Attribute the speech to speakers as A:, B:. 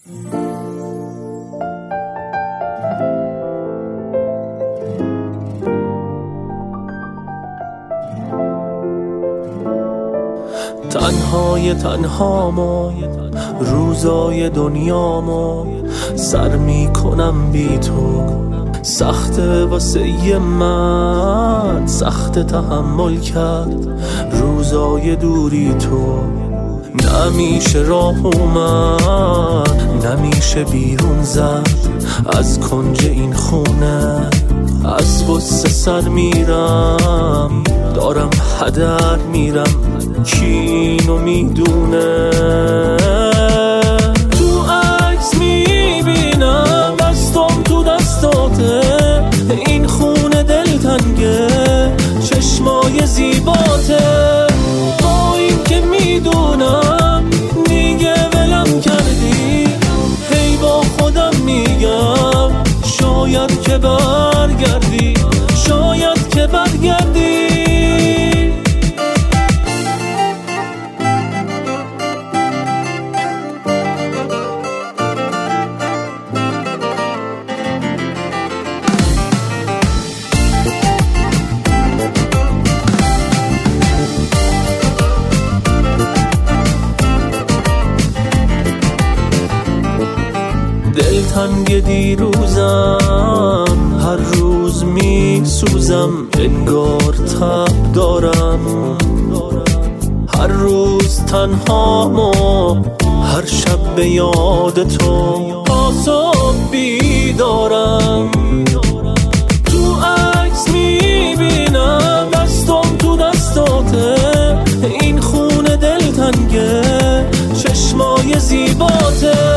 A: تنهامو روزای دنیامو سر میکنم بی تو، سخته واسه من، سخت تحمل کرد روزای دوری تو. نمیشه راه اومد، نمیشه بیرون زد از کنج این خونه، از غصه سر میرم، دارم هدر میرم، کی اینو میدونه؟ تو عکس میبینم دستم تو دستاته، این خونه دلتنگه، چشمای زیباته، با این که میدونم دیگه ولم کردی، هی با خودم میگم شاید که برگردی، شاید که برگردی. دلتنگ دیروزم، هر روز میسوزم، انگار تب دارم، هر روز تنهامو، هر شب به یاد تو آساب بیدارم. تو عکس میبینم دستم تو دستاته، این خونه دلتنگه، چشمای زیباته،